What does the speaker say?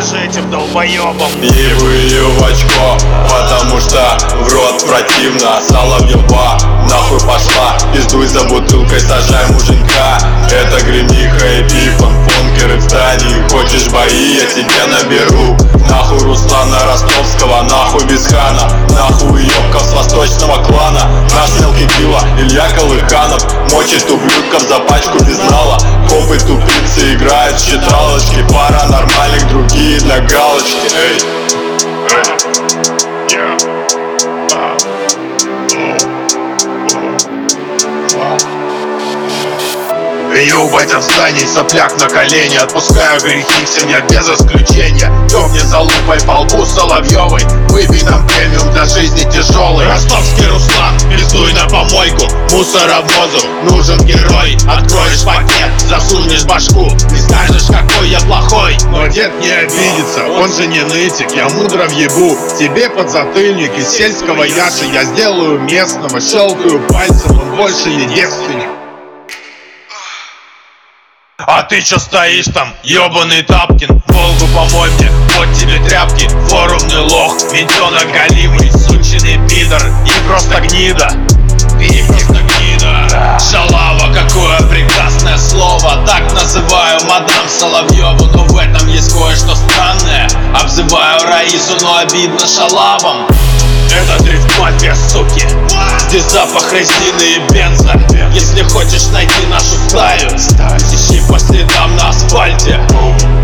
даже этим долбоебам. Ебу ее в очко, потому что в рот противно. Соловьева нахуй пошла, пиздуй за бутылкой, сажай муженька. Это гремиха и пифон, функеры в здании. Хочешь бои, я тебе наберу. Нахуй Руслана Ростовского, нахуй Бесхана, нахуй ёбков с восточного клана. Наш мелкий пила Илья Колыханов мочит ублюдков за пачку безнала. Копы тупицы играют в считалочки, пара нормальных, другие для галочки. Эй. Ебать от зданий, сопляк на колени. Отпускаю грехи всем я без исключения. Кто мне за лупой по лбу Соловьевой? Выпей нам премиум для жизни тяжелый. Ростовский Руслан, пиздуй на помойку. Мусоровозу нужен герой. Откроешь пакет, засунешь башку, не скажешь, какой я плохой. Но дед не обидится, он же не нытик. Я мудро въебу тебе подзатыльник. Из сельского Яши я сделаю местного. Щелкаю пальцем, он больше не девственник. А ты чё стоишь там, ёбаный Тапкин? Волгу помой мне, вот тебе тряпки. Форумный лох, ментёнок галимый, сученый пидор и просто гнида. И просто гнида. Шалава, какое прекрасное слово. Так называю мадам Соловьеву, но в этом есть кое-что странное. Обзываю Раису, но обидно шалавам. Это дрифт-мафия, суки. Здесь запах резины и бенза. Если хочешь найти нашу стаю, ищи по следам на асфальте.